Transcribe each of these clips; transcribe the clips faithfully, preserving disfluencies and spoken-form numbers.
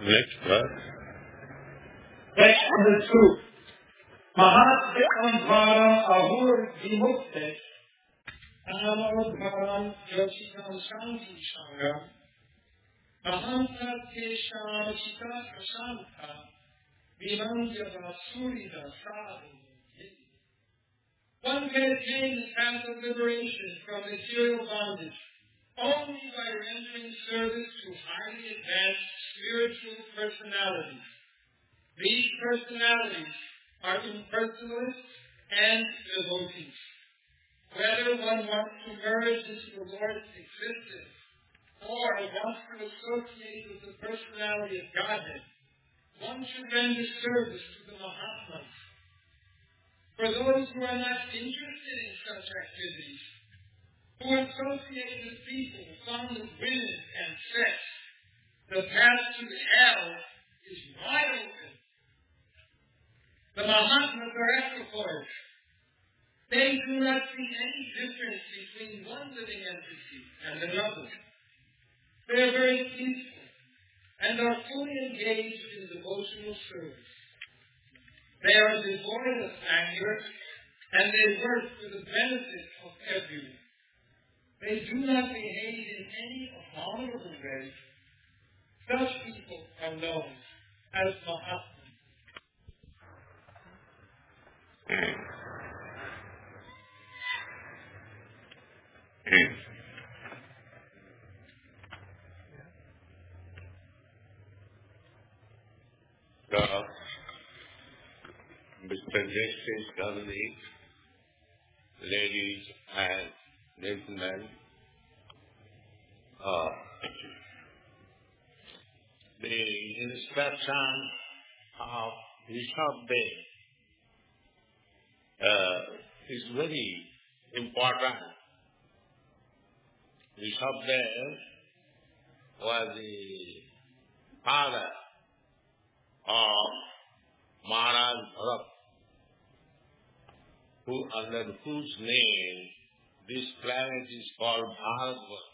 Next verse. Text number two. Mahatmyampara ahur vimukte amadharam yoshikam shanti shangam ahanta tesham shita prashanta vimanjava surita sadhu. One can attain the path of liberation from material bondage only by rendering service to highly advanced spiritual personalities. These personalities are impersonalists and devotees. Whether one wants to merge into the Lord's existence or wants to associate with the personality of Godhead, one should render service to the Mahatmas. For those who are not interested in such activities, who associate with people fond of women and sex, the path to hell is wide open. The Mahatmas are equipoise. They do not see any difference between one living entity and another. They are very peaceful and are fully engaged in devotional service. They are devoid of anger and they work for the benefit of everyone. They do not behave in any abominable way. Such people are known as Mahatmas. The Mister Justice Gandhi, ladies and gentlemen, uh, the instruction of Rishabdev uh, is very important. Rishabdev was the father of Maharaj Bharat, who, under whose name this planet is called Bharatvarsh.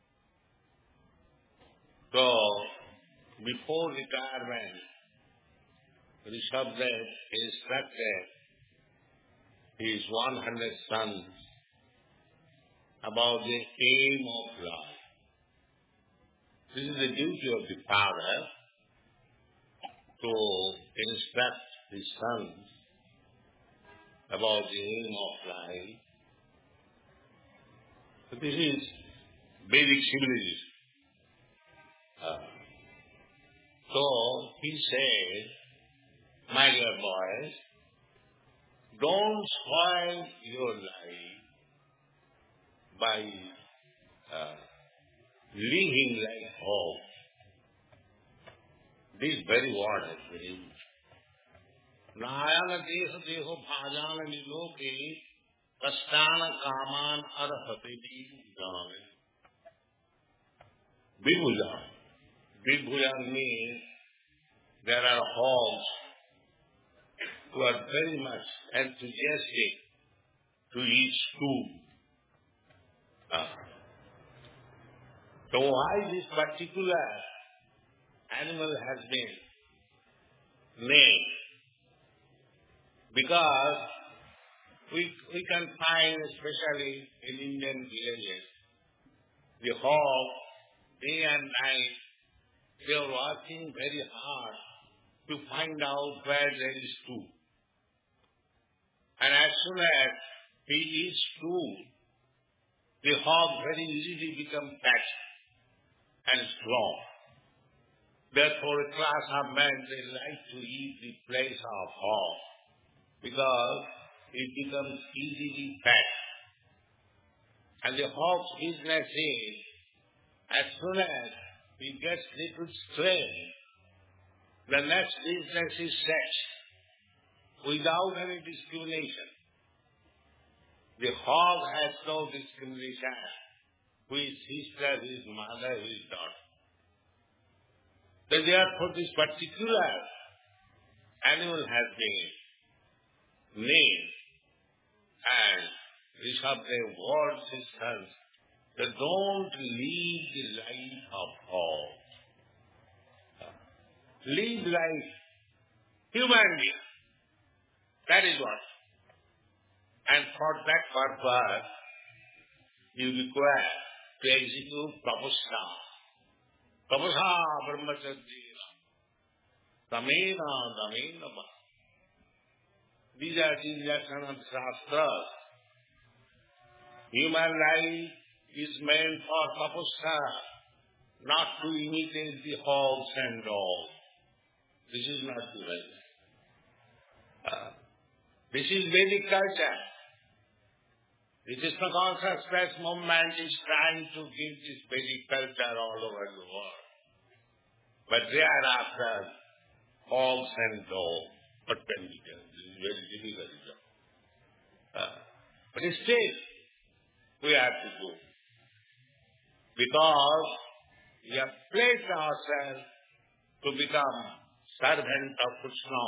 So, before retirement, Rishabdev instructed his one hundred sons about the aim of life. This is the duty of the father, to instruct his sons about the aim of life. So this is Vedic civilization. Uh, so he said, my dear boys, don't spoil your life by uh, living like hogs. This very word has been used. Nayana deha deho bhajana niloke kastana kaman arhate jane. Vibhuja. Vibhuja means there are hogs who are very much enthusiastic to eat food. Uh, so why this particular animal has been named? Because we we can find, especially in Indian villages, the hog, day and night, they are working very hard to find out where there is food. And as soon as he eats food, the hog very easily becomes fat and strong. Therefore, a class of men, they like to eat the flesh of hog because it becomes easily fat. And the hog's business is, as soon as he gets little strength, the next business is sex, without any discrimination. The hog has no discrimination. Who is sister, who is mother, who is daughter. So therefore, this particular animal has been named, and Rishabdev warns his sons that don't lead the life of hogs. live like human being. That is what. And for that purpose, you require to execute tapasya. Tapasya brahmacharya. Tamena damena ma. These are the lessons of Shastras. Human life is meant for tapasya, not to imitate the hogs and dogs. This is not the way. Uh, this is Vedic culture. The Krishna consciousness movement is trying to give this Vedic culture all over the world. But thereafter, hogs and dogs. What can be done? This is very difficult job. Uh, but still, we have to do. Because we have placed ourselves to become servant of Krishna.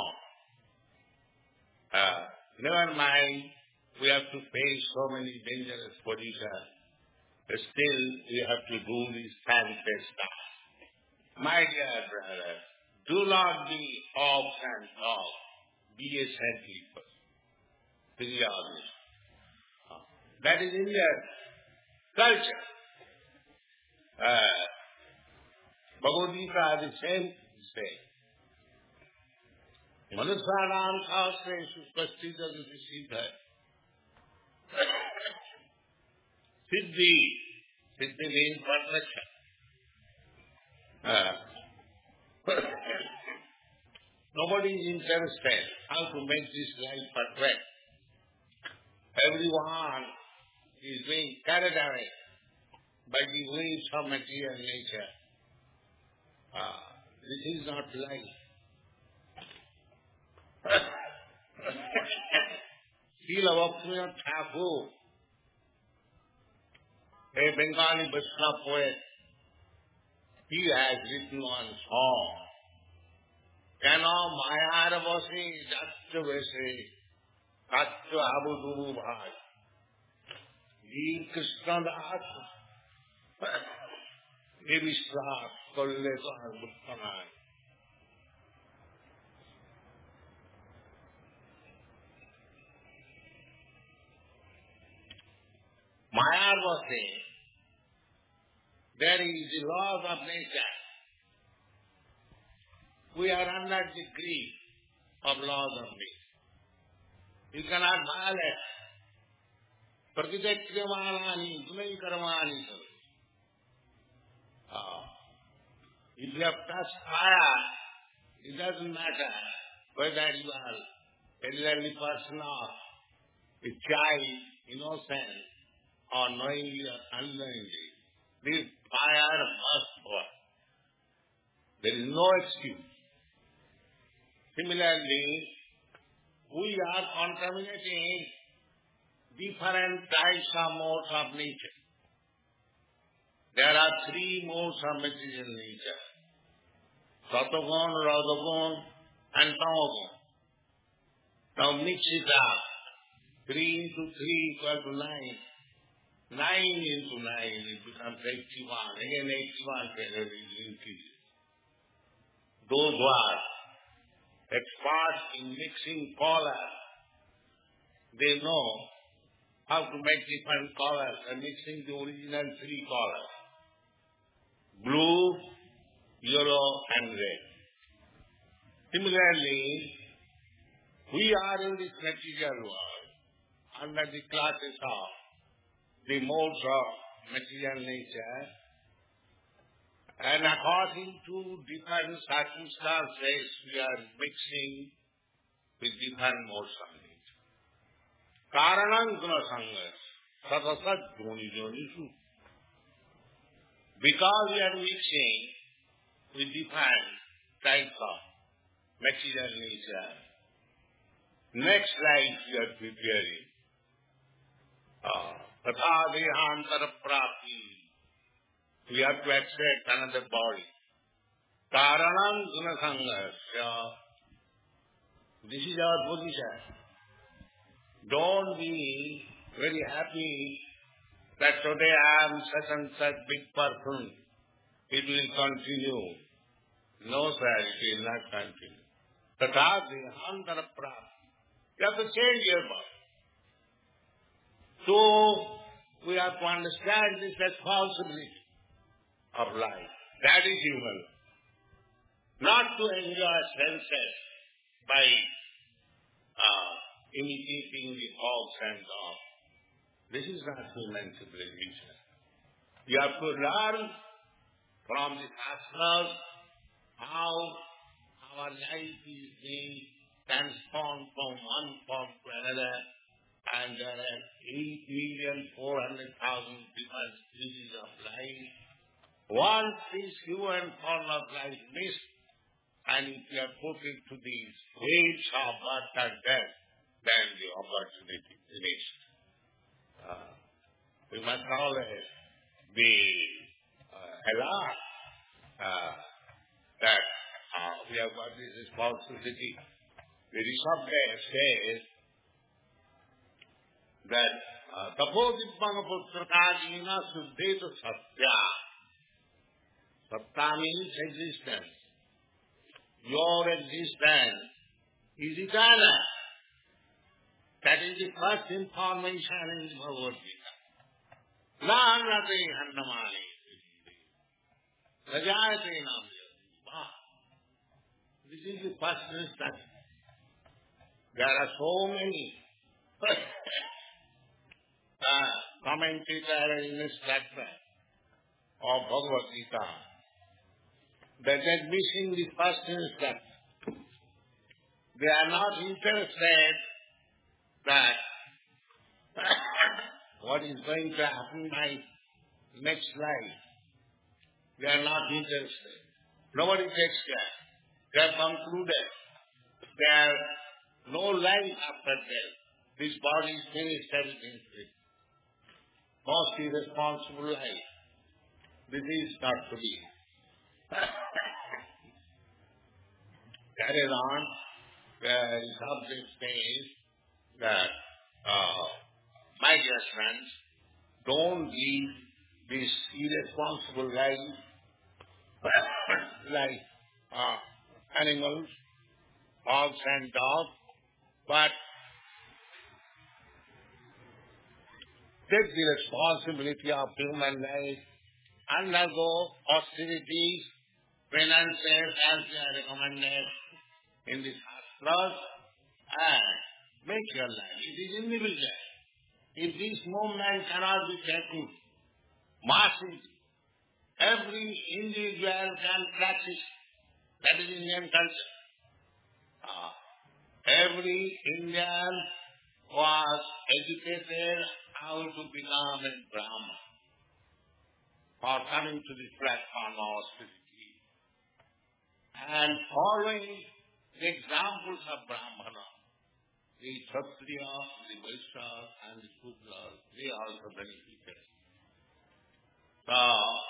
Uh, never mind, we have to face so many dangerous positions. But still, we have to do this fancy stuff. My dear brother, do not be hogs and dogs. Be a saintly person. This is our mission. Uh, that is Indian culture. Uh, Bhagavad Gita is the same thing. Manusyanam shastreshu spastita siddha. Siddhi. Siddhi means perfection. Uh, nobody is interested how to make this life perfect. Everyone is being carried away by the waves of material nature. Uh, this is not life. Srila Bhaktivinoda Thakur, a Bengali Vaishnava poet, he has written one song. Keno mayar bose jatya vese katya abudu bhai. Jeev Krishna das e vishwas korle kar buttanai. Mayar bose, there is the laws of nature. We are under the grip of laws of nature. You cannot violate. Prakritakriyamanani, gunai karmani. If you have touched fire, it doesn't matter whether you are elderly person or a child, innocent, or knowingly or unknowingly. This fire must work. There is no excuse. Similarly, we are contaminating different types of modes of nature. There are three modes of material nature. Satagun, Radagun, and Tamagun. Now mix it up. Three into three equal to nine. Nine into nine, it becomes eighty-one. Again, eighty-one calories increase. Those who are experts in mixing colors, they know how to make different colors and mixing the original three colors. Blue, yellow, and red. Similarly, we are in this material world under the classes of the modes of material nature, and according to different circumstances, we are mixing with different modes of nature. Karanam guna sangas, satasat joni jonisu. Because we are mixing with different types of material nature, next life we are preparing. Uh, Tatha dehantara prapti. We have to accept another body. Karanam guna sangasya. This is our position. Don't be very happy that today I am such and such big person. It will continue. No, sir, it will not continue. Tatadhi antara prapti. You have to change your body. So, we have to understand this responsibility of life. That is human. Not to enjoy senses by uh, imitating the hogs and dogs. This is not human civilization. You have to learn from the Shastras how our life is being transformed from one form to another, and there are eight million four hundred thousand different species of life. Once this human form of life missed, and if you are put into these waves of birth and death, then the opportunity finished. Uh, we must always be uh, alert uh, that uh, we have got this responsibility. The Rishabdev says that tapodipana putrakaajina suddheta satya. Satya means existence. Your existence is eternal. That is the first information in the Bhagavad Gita. Nānate hannamāne rajāyate nāmya. This is the first instruction. There are so many uh, commentators in this chapter of Bhagavad Gita that are missing the first instruction. They are not interested that what is going to happen in my next life. They are not interested. Nobody takes care. They have concluded there is no life after death. This body is finished, everything is finished. Most irresponsible life. This is not to be. Carried on, where the subject says that, uh, my dear friends, don't leave this irresponsible life like uh, animals, hogs and dogs, but take the responsibility of human life, undergo austerities, penances as they are recommended in the Shastras, and make your life. It is individual. If this movement cannot be taken massively, every individual can practice. That is Indian culture. Uh, every Indian was educated how to become a Brahman or coming to the platform of austerity. And following the examples of Brahmana, the Kshatriya, the Vaishya, and the Shudra, they also benefited. So,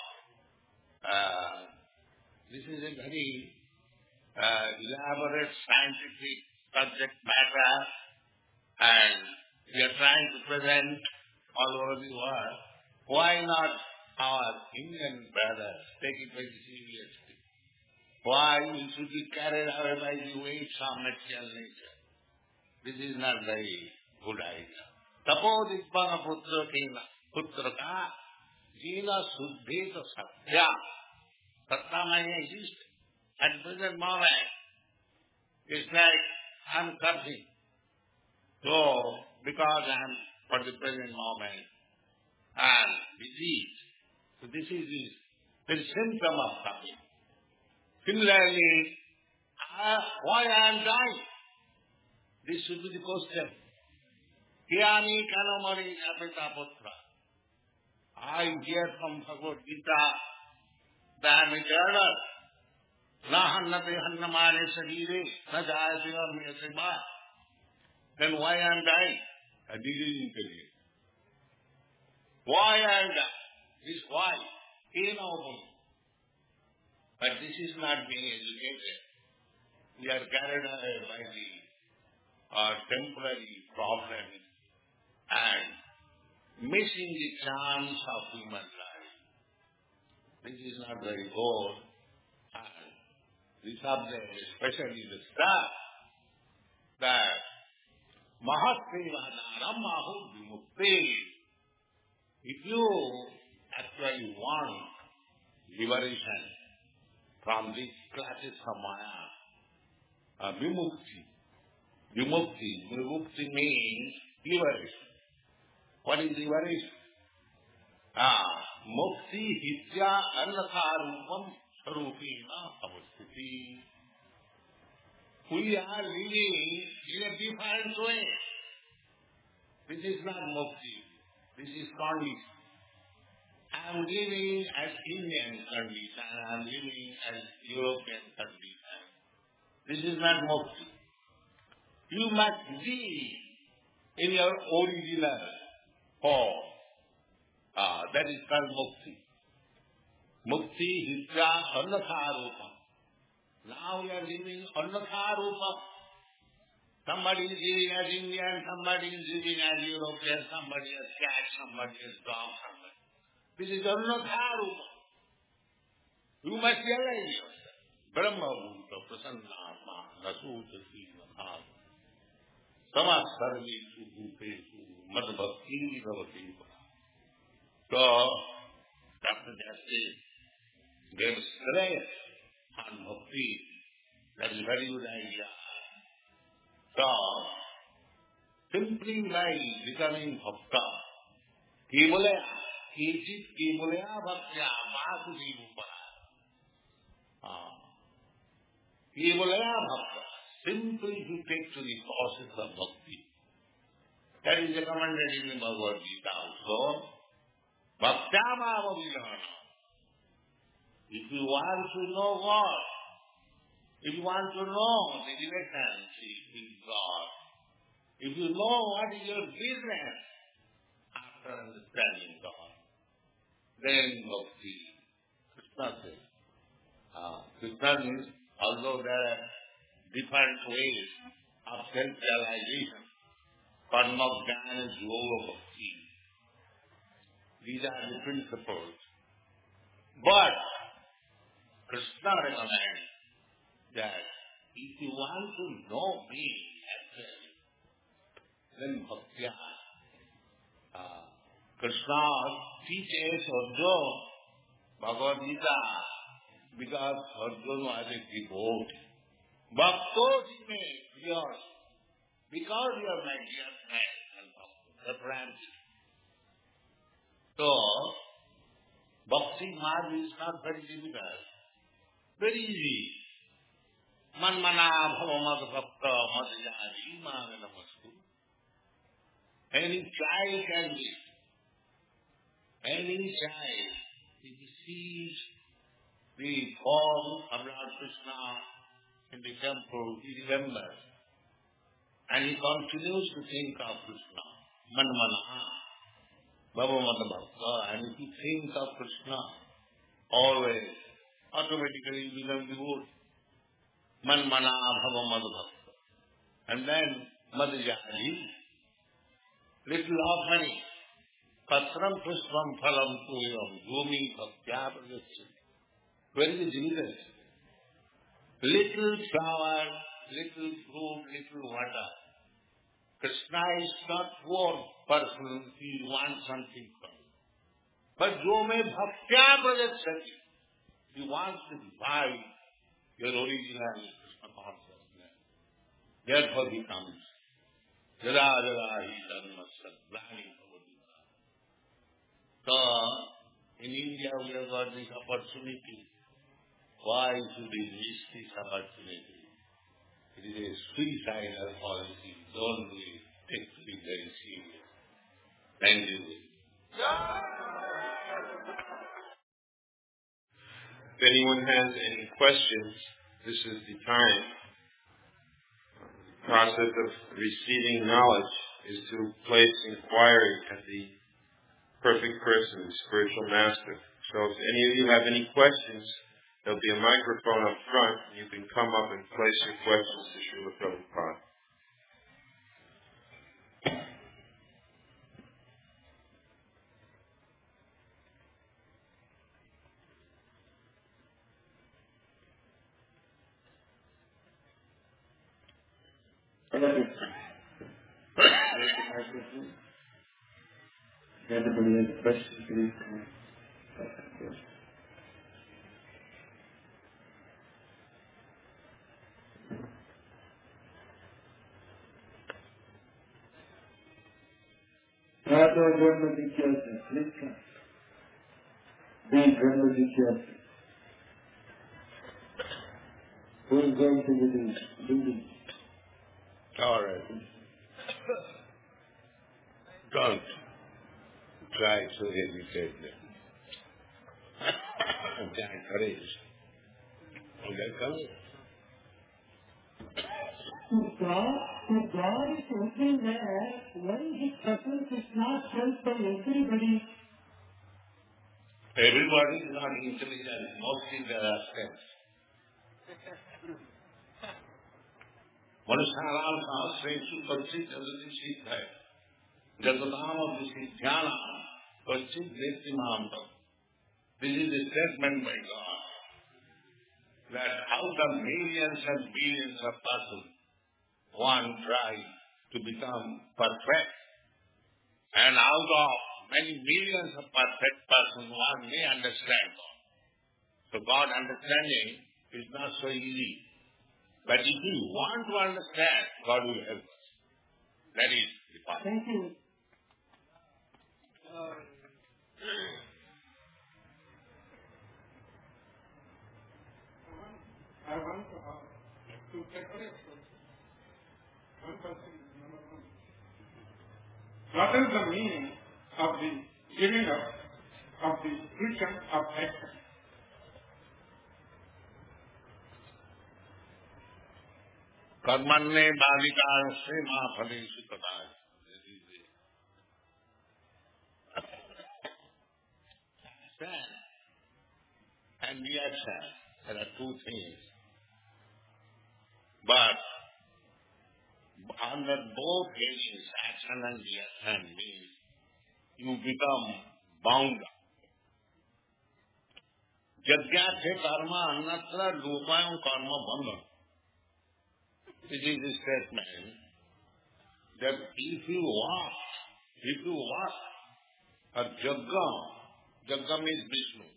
uh, this is a very uh, elaborate scientific subject matter, and we are trying to present all over the world. Why not our Indian brothers take it very seriously? Why we should be carried away by the weights of material nature? This is not very good idea. Tapodipana putra putraka jina suddheta satya. Satya may exist at the present moment. It's like I'm cursing. So, because I'm for the present moment, I'm diseased. So this is the, the symptom of suffering. Similarly, uh, why I am dying? This should be the question. Kiyani kanamari apita putra. I hear from Bhagavad Gita that I am eternal. Na hannate hannamane sarire, na jayate amyate ma. Then why I am dying? A disease intelligence. Why I am dying? This why. Inaudible. But this is not being educated. We are carried away by the uh, temporary problems and missing the chance of human life. This is not very good. And the subject, especially the staff, that Mahasevanam Mahu Vimukti. If you actually want liberation from these classes of Maya, uh, Vimukti, Vimukti, Vimukti means liberation. What is liberation? Ah, Mukti Hitya Annatharupam Sarupina Avastiti. We are living in a different way. This is not mukti. This is condition. I am living as Indian condition. I am living as European condition. This is not mukti. You must be in your original form. Ah, that is called mukti. Mukti hitra annatharupam. Now we are living annatharupa. Somebody is living as Indian, somebody is living as European, somebody as cat, somebody as dog, somebody. This is annatharupa. You must realize yourself. Brahma bhuta prasannatma nasutati natha. Samasarvi bhutesu madbhakti bhavati. So, Doctor Justice gave stress on bhakti. That is very good idea. So, simply by becoming bhakta, kevalaya, kichit kevalaya bhaktya māsuri upara. Kevalaya bhakta, simply to take to the process of bhakti. That is recommended in the Bhagavad Gita also. Bhaktya māvavidhana. If you want to know God, if you want to know the relationship with God, if you know what is your business after understanding God, then bhakti. Krishna says. Uh, Krishna means, although there are different ways of self-realization, karma, jnana, yoga, bhakti. These are the principles. But Krishna recommends that if you want to know me actually, then bhaktya. Uh, Krishna teaches Arjuna Bhagavad Gita because Arjuna was a devotee. Bhakto me, yours, because you are my dear friend and the friend. So, bhakti marg is not very difficult. Very easy. Manmana bhava mad bhakta mad jari mad namastu. Any child can be. Any child, he receives the form of Lord Krishna in the temple, he remembers. And he continues to think of Krishna. Manmana bhava mad bhakta. And if he thinks of Krishna always, automatically you become devoted. Manmana bhava mad bhakta. And then madhyari, little offering. Patram pushpam phalam tuyam bhumi bhaktya prajacchati. Where is the Jesus? Little flower, little fruit, little water. Krishna is not poor person, he wants something from you. But bhumi bhaktya prajacchati. He wants to buy your original Krishna consciousness. Therefore he comes. Jada jada hi dharmasya glani bhavati. So, in India we have got this opportunity. Why should we miss this opportunity? It is a suicidal policy. Don't do it. Take to be very serious. Thank you. If anyone has any questions, this is the time. The process of receiving knowledge is to place inquiry at the perfect person, the spiritual master. So if any of you have any questions, there'll be a microphone up front, and you can come up and place your questions to Srila Prabhupada. Anybody has questions, please come. Rato Brahma Jigyasa, please come. Be Brahma Jigyasa. Who is going to be the leading? All right. Don't try to educate them. They are encouraged. And they come. So God, so God is opening there when His presence is not felt by everybody. Everybody is not intelligent. Mostly there are steps. मनुष्याणाम का श्रेष्ठ पश्चिम जगति सीख है जगदाम ध्यान पश्चिम देती माम This is a statement by God that out of millions and billions of persons, one tries to become perfect, and out of many millions of perfect persons, one may understand God. So God understanding is not so easy. But if you want to understand, God will help us. That is the part. Thank you. Uh, I want to ask two separate questions. One question is number one. What is the meaning of the giving up of the freedom of action? कर्मण्ये बालिकांसे मां फलेषु कदाचित्. Action and reaction, there are two things. But under both cases, action and reaction means you become bound up. Yajna se karma annatra lupayam karma bandha. It is a statement that if you walk, if you walk a jagga, jagga means Vishnu,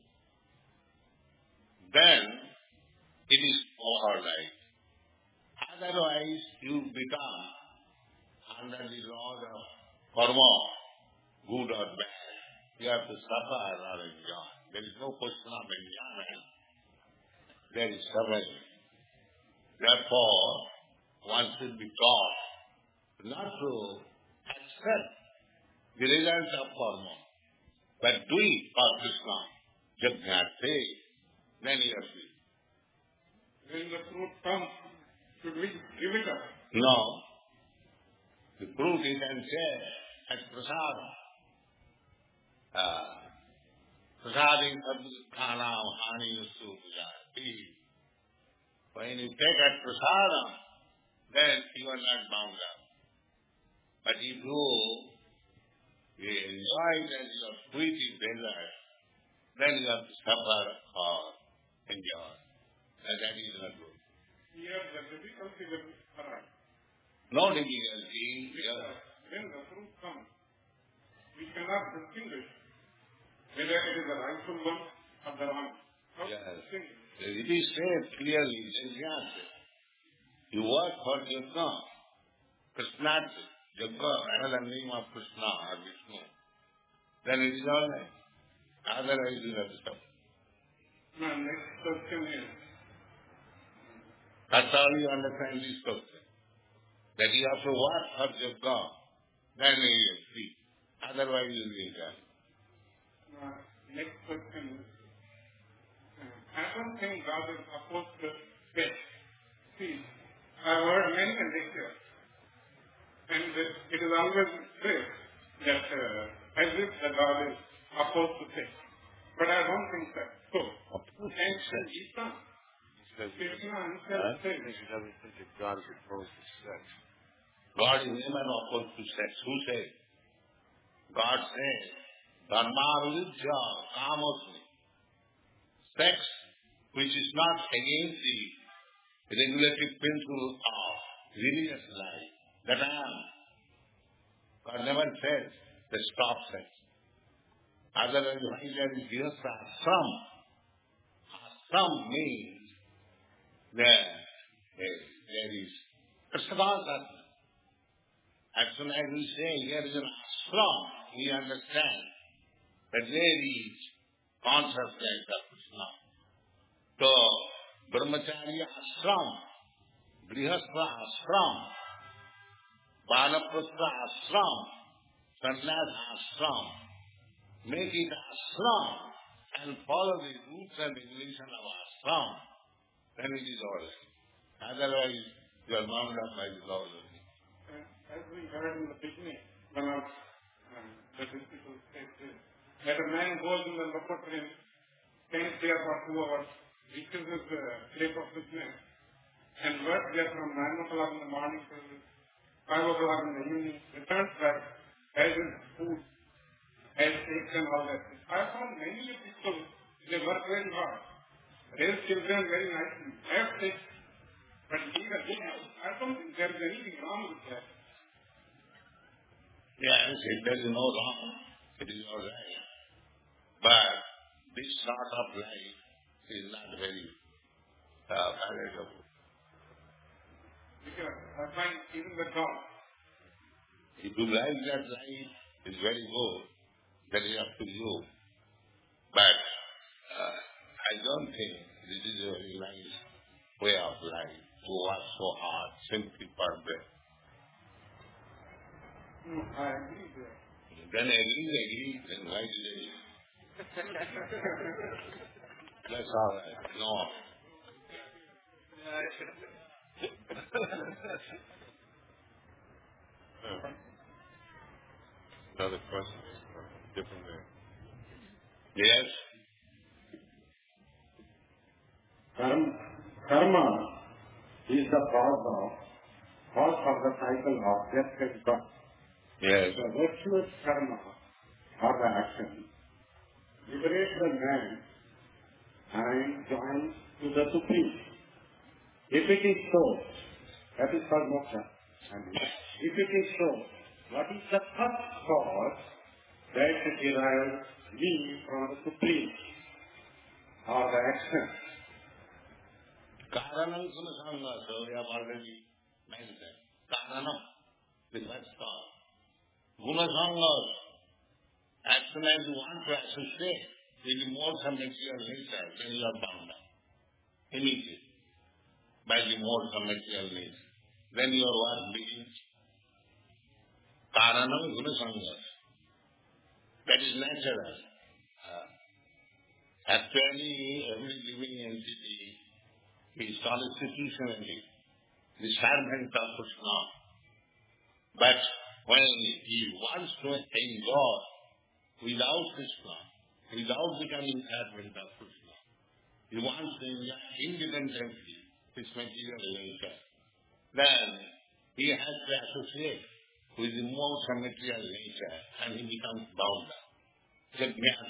then it is all right. Otherwise, you become under the law of karma, good or bad. You have to suffer or enjoy. There is no question of enjoyment. There is suffering. Therefore, one should be taught not to accept the results of karma, but do it for Krishna. Jajnate, then you are free. When the fruit comes, should we give it up? No. The fruit you can share as prasada. Uh, prasading sadhukhanam hani usu pujati. When you take at prasada, then you are not bound up. But if you, you enjoy it as your sweet desire, then you have to suffer or enjoy. And that is not good. Here the difficulty will arise. No difficulty. Because when the fruit comes, we cannot distinguish whether it is the rightful one or the wrong. How to Yes. distinguish? It is said clearly in the answer. You work for Jagga. Krishna, Jagga, another name of Krishna or Vishnu. Then it is all right. Otherwise you have to suffer. My next question is, That's how you understand this question. That you have to work for Jagga. Then you will free. Otherwise you will be done. my next question is, uh, I don't think God is opposed to faith. See, I've heard many lectures, and it is always said that uh, as if the God is opposed to faith. But I don't think that. So, and Gita, Krishna himself says, He doesn't think that God is opposed to sex. God is never opposed to sex. Who says? God says, Dharma-vijja kamosmi. Sex, which is not against the regulative principle of religious life. That I am. God never says the stop sex. Otherwise, why there is grihastha ashram? Ashram means there, there, there is prasada. As soon as we say here is an ashram, we understand that there is consciousness of Krishna. So, brahmacharya ashram, grihastha ashram, vanaprastha ashram, sannyas ashram, make it ashram and follow the roots and regulation of ashram, then it is all right. Otherwise, you are bound up by the laws of it. As we heard in the beginning, one of um, the disciples said that a man goes in the laboratory, stands there for two hours, reaches his uh, place of business, and works there from nine o'clock in the morning till five o'clock in the evening, returns back, has his food, has cakes and all that. I found many people, they work very hard, raise children very nicely, have cakes, but lead a good life. I don't think there is anything wrong with that. Yes, if there is no wrong, it is all right. But this sort of life is not very uh, palatable. Because I find even the dog. If you like that life, it's very good. That is up to you. But uh, I don't think this is a very nice way of life to work so hard simply for bread. No, I agree there. Then agree, agree, then why did they? That's all right. No. Another question, different there. Yes? Karma, karma is the cause of, cause of the cycle of death and birth. Yes. The virtuous karma or the action liberates the man and joins to the Supreme. If it is so, that is called moksha. And if it is so, what is the first cause that derives me from the Supreme or the action? Karanam sunasanga, so we have already mentioned. Karanam, the first cause. Gunasanga, as soon as you want to associate with the modes of material nature, then you are bound up. Immediately. By the modes of material nature. Then your work begins. Karanam gunasanga. That is natural. Uh, actually, every living entity is constitutionally the servant of Krishna. But when he wants to enjoy without Krishna, without becoming servant of Krishna, he wants to enjoy independently his material nature, then he has to associate with the modes of material nature and he becomes bound up. So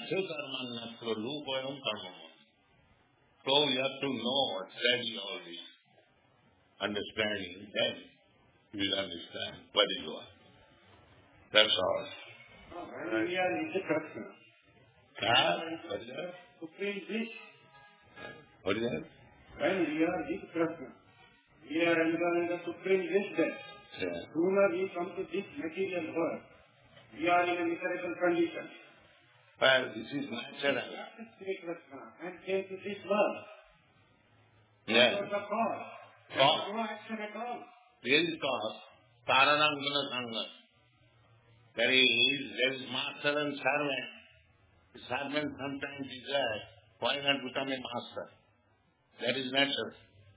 we have to know study all this understanding, then we will understand what is what. That's all. When we are in the Krishna, Ah, what is that? Supreme bliss. What is that? When we are with Krishna, we are enjoying the Supreme bliss there. Yeah. Sooner we come to this material world, we are in a miserable condition. Well, this is natural. Practice Sri Krishna and came to this world. Yeah. What was the cause? There Cause. was no action at all. There is cause. Karanam guna sanga. There is, there is master and servant. The servant sometimes desires, why not become a master? That is natural.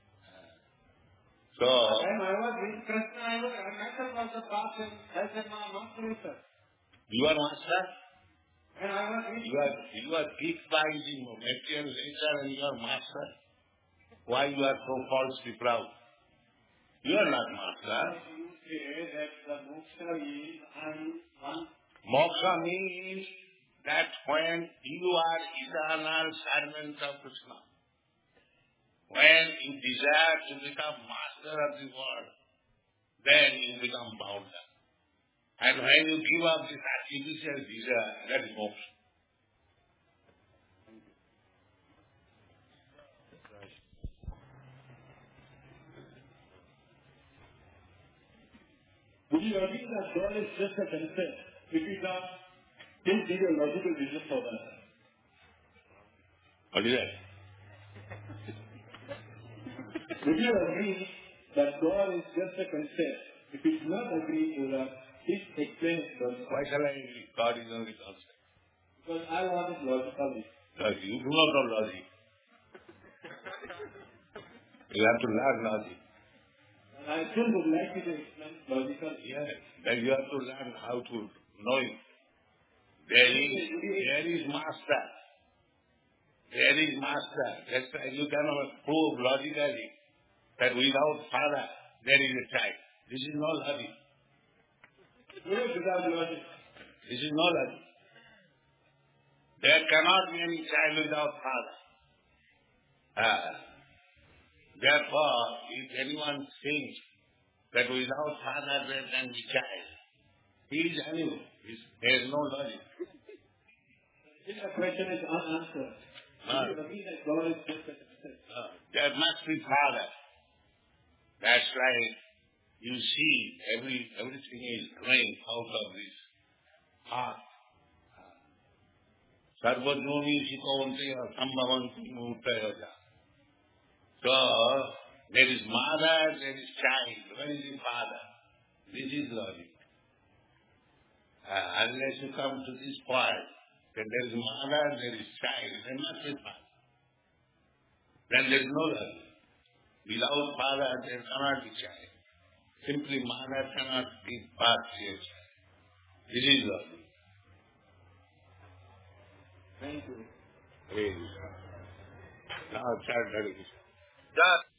So, When I was with Krishna, I was, I myself was the boss and I said, my master is sir. you are master? And I was with You are, you are kicked by the material nature and you are master. Why you are so falsely proud? You are not master. You say that the moksha is I'm one. Moksha means that when you are eternal servant of Krishna, when you desire to become master of the world, then you become bound up. And when you give up this artificial desire, that is moksha. Would you agree that God is just a concept if we can't still give a logical reason for that? What is that? Would you agree that God is just a concept? If we do not agree to that, please explain it to us. Why shall I agree? God is only concept. Because I want it logically. Because you do not know logic. You have to learn logic. And I still would like you to explain logically. Yes, then you have to learn how to know it. There is, there is master. There is master. That's why you cannot prove logically that without father there is a child. This is no logic. What is without logic? This is no logic. There cannot be any child without father. Ah. Therefore, if anyone thinks that without father there can be child, he is animal. There is no logic. This question is unanswered. Ah. Do you agree that God is just a concept? Ah. There must be father. That's why you see every everything is growing out of this heart. Sarvajnoni Shikavantaya Sambhavanti Murtayaja. So, there is mother, there is child. Where is the father? This is logic. Uh, unless you come to this point, then there is mother, there is child, there must be father. Then there is no logic. Without father, there cannot be child. Simply mother cannot be birth to a child. This is logic. Thank you. Very good. Now, start very good. That